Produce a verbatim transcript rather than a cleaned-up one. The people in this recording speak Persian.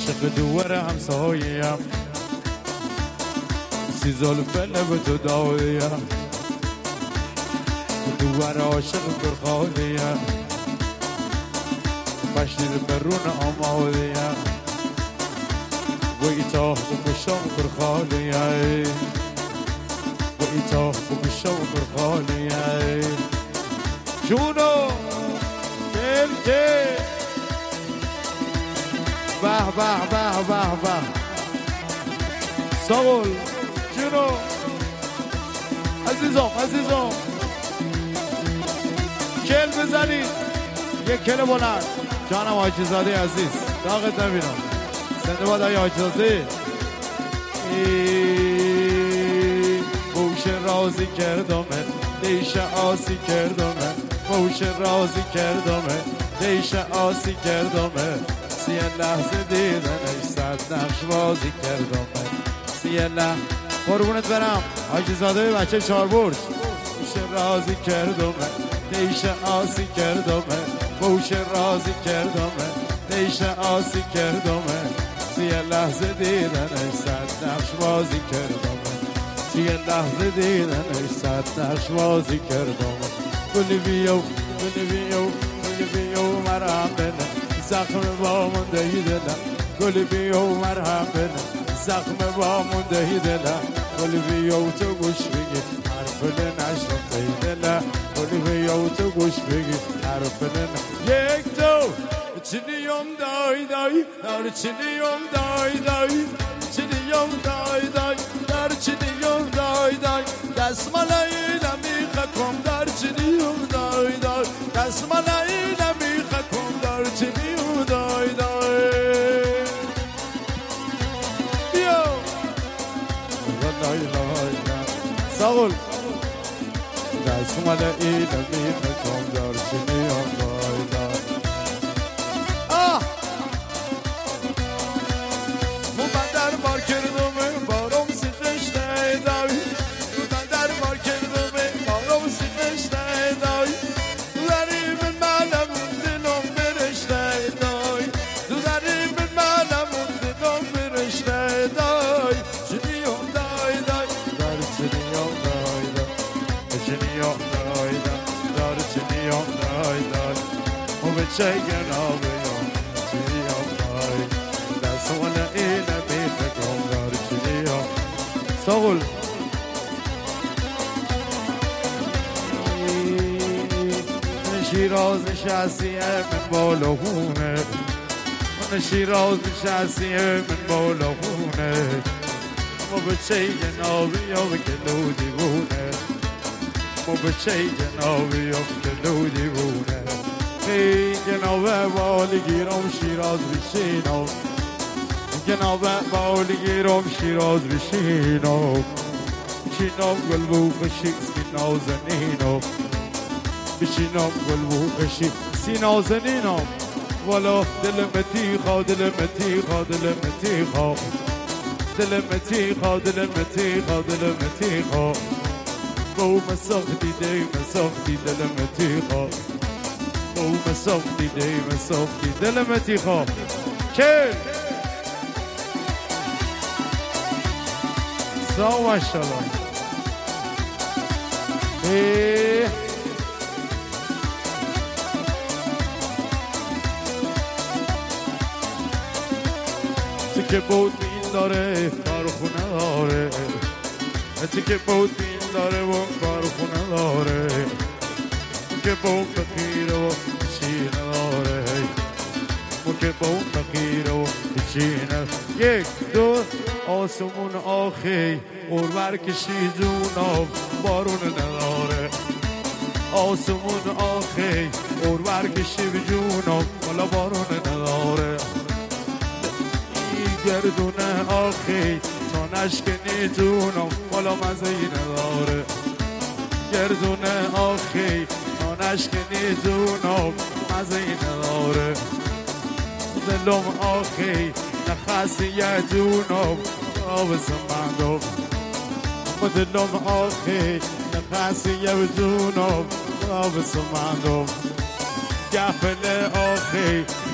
عاشق دوار همسایه‌ام سی زلف لب تو دایه‌ام دوار عاشق برخاله‌ام بشیر برون آماده‌ام و ایتاه بکشم برخاله‌ام و ایتاه بکشم برخاله‌ام جونو کل کل به به به به به ساول جونو عزیزم عزیزم کل بزنید یک کل بلند جانم حاجی زاده عزیز داغت نبینم زنده باد های حاجی زاده بوش رازی کردمه دیش آسی کردمه بوش رازی کردمه دیش آسی کردمه سیه لحظه دیدنش صد نقش بازی کردمه سیه لحظه قربونت برم حاجی زاده بچه چار برج بوش رازی کردمه دیش آسی کردمه بوش رازی کردمه دیش آسی کردمه سیه لحظه دیدنش صد نقش بازی کردمه سیه لحظه دیدنش صد نقش بازی کردمه گلی بیو گلی بیو گلی بیو مرهم بنه زخم با مونده دلم گلی بیو مرهم بنه زخم با مونده دلم گلی بیو تو گوش بگی حرف نشنفته دلم گلی بیو تو گوش بگی حرف نشنفته یک دو چنیم دای دای در چنیم دای دای چنیم دای دای در چنیم دای دای دستمالایی نمیخکم در چنیم دای دای دستمالایی نمیخکم در چنیم دای دای بیا لای لای ساول دستمالایی نمیخکم در چنیم دای دای Shaking over you, Chilio, that's the one that ain't a bit to go down to Chilio. Soul. شیراز نشستیه من بالا خونه من شیراز نشستیه من بالا خونه ما به چه جنابی یا به کلو دیوونه ما به چه جنابی یا به کلو دیوونه ای جناب والی گیرم شیراز بشینم جناب والی گیرم شیراز بشینم بشینم گلبو بشی سینا زنینم بشینم گلبو بشی سینا زنینم والا دل متیخا دل متیخا دل متیخا دل متیخا دل متیخا دل متیخا بو مسختی دی مسختی دل متیخا او مسافتی دی مسافتی دل متیخا کل سا ماشالله ای چه که بود بین داره کارخونه داره چه که بود بین داره و کارخونه داره که بود فقیر و چی نداره و که بود فقیر و چی نداره یک دو آسمون آخی قربر کشی جونم بارون نداره آسمون آخی قربر کشی جونم والا بارون نداره این گردون آخی تا نشکنی جونم والا مزهی نداره گردون آخی نشکنی جونم مزهی نداره دلم آخی نخستی یه جونم آبس مندم و دلم آخی نخستی یه جونم آبس مندم گفل آخی